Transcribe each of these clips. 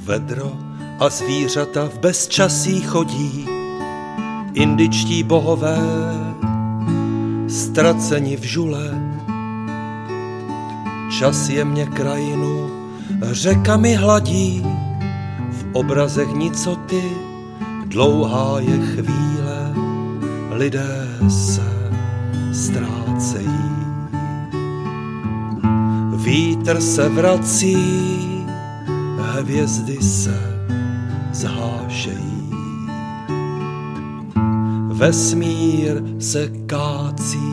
Vedro a zvířata v bezčasí chodí, indičtí bohové, ztraceni v žule. Čas jemně krajinu řekami hladí, v obrazech nicoty dlouhá je chvíle, lidé se ztrácejí. Vítr se vrací, hvězdy se zhášejí. Vesmír se kácí.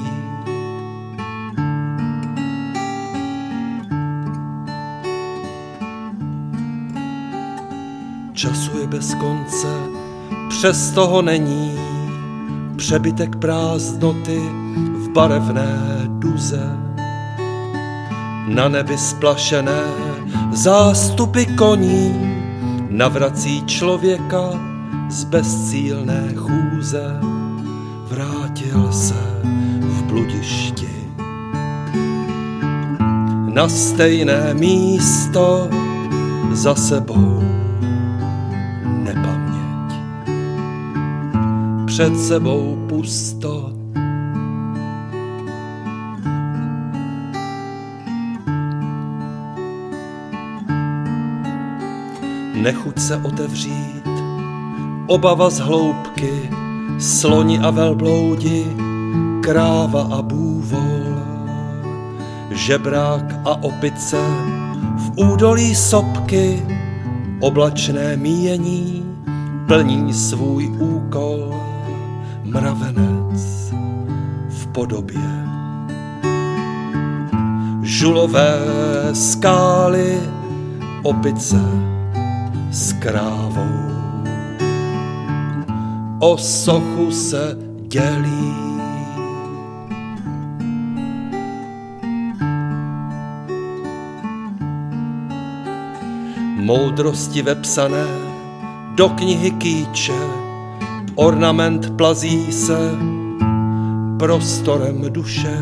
Času je bez konce, přes toho není přebytek prázdnoty v barevné duze. Na nebi splašené zástupy koní navrací člověka z bezcílné chůze. Vrátil se v bludišti na stejné místo, za sebou nepaměť, před sebou pusto. Nechuť se otevřít, obava z hloubky, sloni a velbloudi, kráva a bůvol, žebrák a opice, v údolí sopky, oblačné míjení, plní svůj úkol, mravenec v podobě. Žulové skály, opice s krávou, o sochu se dělí. Moudrosti vepsané do knihy kýče, ornament plazí se prostorem duše.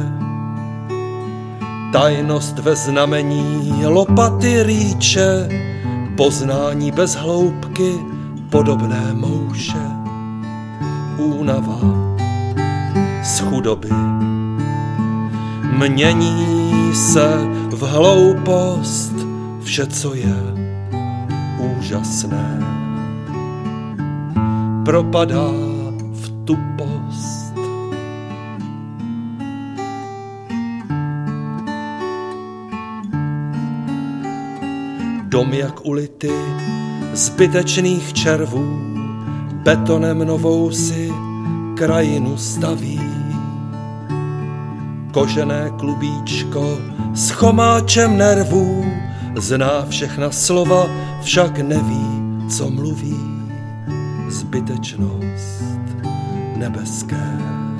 Tajnost ve znamení lopaty rýče, poznání bez hloubky, podobné mouše. Únava z chudoby mění se v hloupost, vše, co je úžasné, propadá v tupost. Dom jak ulity zbytečných červů, betonem novou si krajinu staví. Kožené klubíčko s chomáčem nervů, zná všechna slova, však neví, co mluví. Zbytečnost nebeské.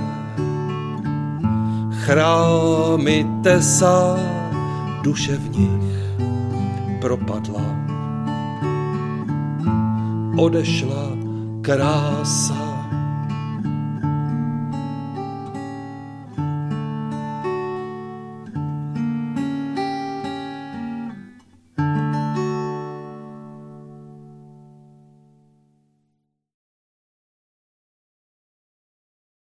Chrámy tesá, duše v nich propadla. Odešla krása.